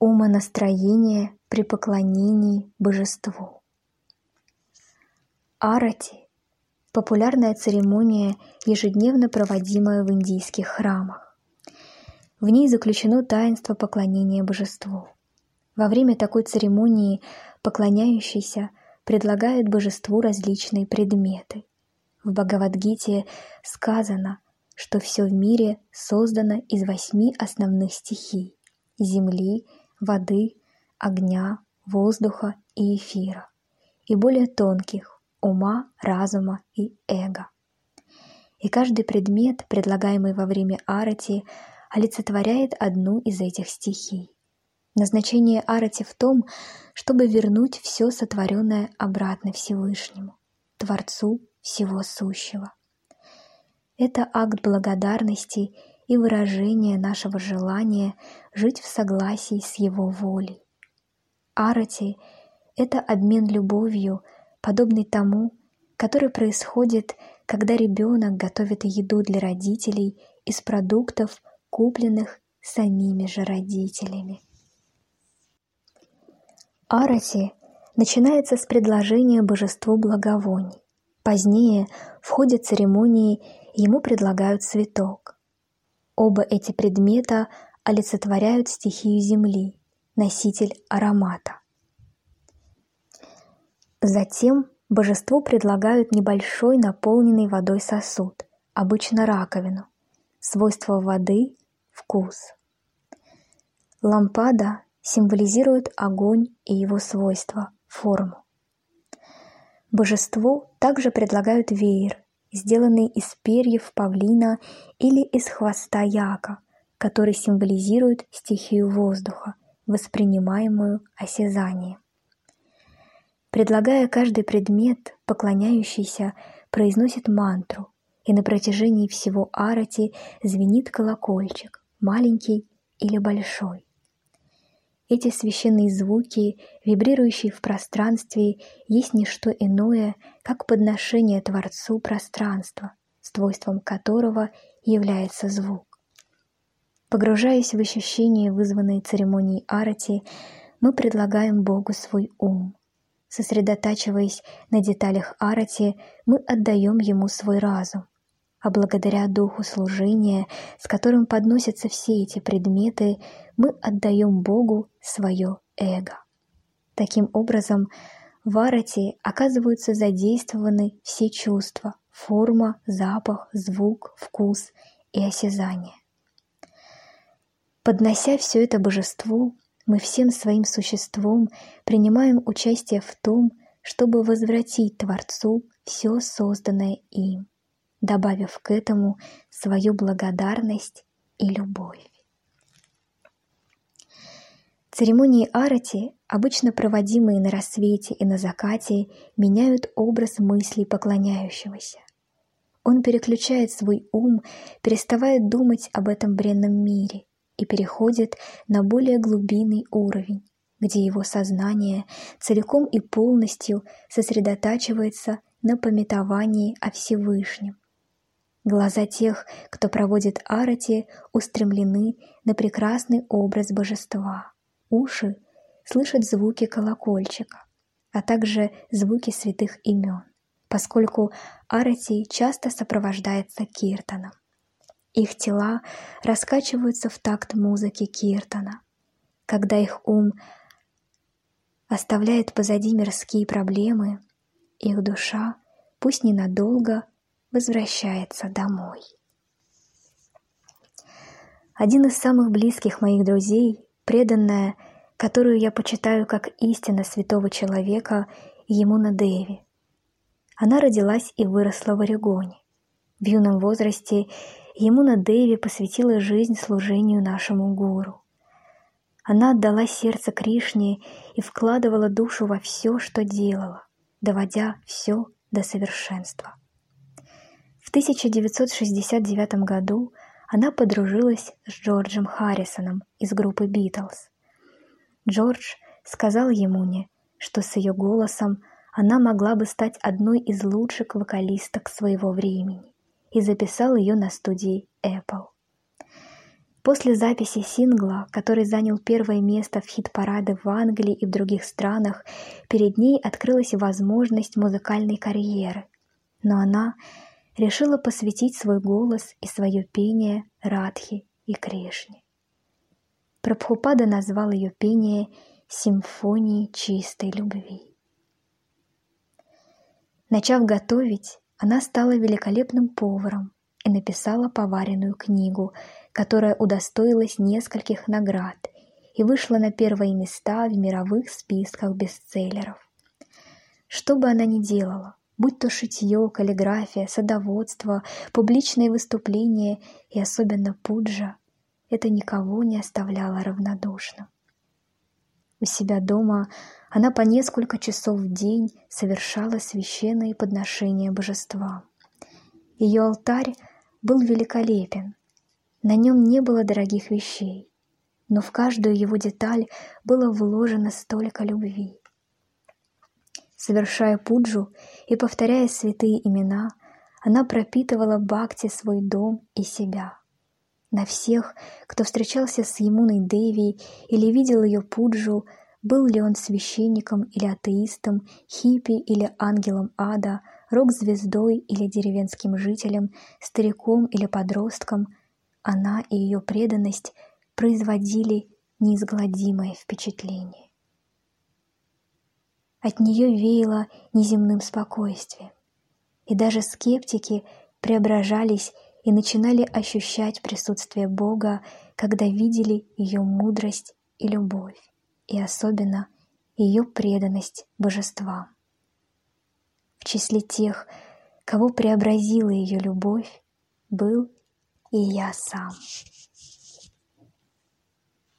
Умонастроение при поклонении божеству. Арати – популярная церемония, ежедневно проводимая в индийских храмах. В ней заключено таинство поклонения божеству. Во время такой церемонии поклоняющийся предлагает божеству различные предметы. В Бхагавад-гите сказано, что все в мире создано из 8 основных стихий – земли, воды, огня, воздуха и эфира, и более тонких – ума, разума и эго. И каждый предмет, предлагаемый во время арати, олицетворяет одну из этих стихий. Назначение арати в том, чтобы вернуть все сотворенное обратно Всевышнему, Творцу всего сущего. Это акт благодарности и выражение нашего желания жить в согласии с Его волей. Арати – это обмен любовью, подобный тому, который происходит, когда ребенок готовит еду для родителей из продуктов, купленных самими же родителями. Арати начинается с предложения божеству благовоний. Позднее, в ходе церемонии, ему предлагают цветок. Оба эти предмета олицетворяют стихию земли, носитель аромата. Затем божеству предлагают небольшой наполненный водой сосуд, обычно раковину. Свойство воды – вкус. Лампада символизирует огонь и его свойства – форму. Божеству также предлагают веер, сделанный из перьев павлина или из хвоста яка, который символизирует стихию воздуха, воспринимаемую осязанием. Предлагая каждый предмет, поклоняющийся произносит мантру, и на протяжении всего арати звенит колокольчик, маленький или большой. Эти священные звуки, вибрирующие в пространстве, есть не что иное, как подношение Творцу пространства, свойством которого является звук. Погружаясь в ощущения, вызванные церемонией арати, мы предлагаем Богу свой ум. Сосредотачиваясь на деталях арати, мы отдаем Ему свой разум. А благодаря духу служения, с которым подносятся все эти предметы, мы отдаем Богу свое эго. Таким образом, в арати оказываются задействованы все чувства – форма, запах, звук, вкус и осязание. Поднося все это божеству, мы всем своим существом принимаем участие в том, чтобы возвратить Творцу все созданное им, добавив к этому свою благодарность и любовь. Церемонии арати, обычно проводимые на рассвете и на закате, меняют образ мыслей поклоняющегося. Он переключает свой ум, переставая думать об этом бренном мире, и переходит на более глубинный уровень, где его сознание целиком и полностью сосредотачивается на памятовании о Всевышнем. Глаза тех, кто проводит арати, устремлены на прекрасный образ божества. Уши слышат звуки колокольчика, а также звуки святых имен, поскольку арати часто сопровождается киртаном. Их тела раскачиваются в такт музыки киртана. Когда их ум оставляет позади мирские проблемы, их душа, пусть ненадолго, возвращается домой. Один из самых близких моих друзей, преданная, которую я почитаю как истинно святого человека, Ямуна Деви. Она родилась и выросла в Орегоне. В юном возрасте Ямуна Деви посвятила жизнь служению нашему гуру. Она отдала сердце Кришне и вкладывала душу во все, что делала, доводя все до совершенства. В 1969 году она подружилась с Джорджем Харрисоном из группы Битлз. Джордж сказал Ямуне, что с ее голосом она могла бы стать одной из лучших вокалисток своего времени, и записал ее на студии Apple. После записи сингла, который занял первое место в хит-парады в Англии и в других странах, перед ней открылась возможность музыкальной карьеры, но она решила посвятить свой голос и свое пение Радхе и Кришне. Прабхупада назвал ее пение «симфонией чистой любви». Начав готовить, она стала великолепным поваром и написала поваренную книгу, которая удостоилась нескольких наград и вышла на первые места в мировых списках бестселлеров. Что бы она ни делала, будь то шитье, каллиграфия, садоводство, публичные выступления и особенно пуджа, это никого не оставляло равнодушным. У себя дома она по несколько часов в день совершала священные подношения божествам. Ее алтарь был великолепен, на нем не было дорогих вещей, но в каждую его деталь было вложено столько любви. Совершая пуджу и повторяя святые имена, она пропитывала бхакти свой дом и себя. На всех, кто встречался с Ямуной Деви или видел ее пуджу, был ли он священником или атеистом, хиппи или ангелом ада, рок-звездой или деревенским жителем, стариком или подростком, она и ее преданность производили неизгладимое впечатление. От нее веяло неземным спокойствием, и даже скептики преображались и начинали ощущать присутствие Бога, когда видели ее мудрость и любовь, и особенно ее преданность божествам. В числе тех, кого преобразила ее любовь, был и я сам.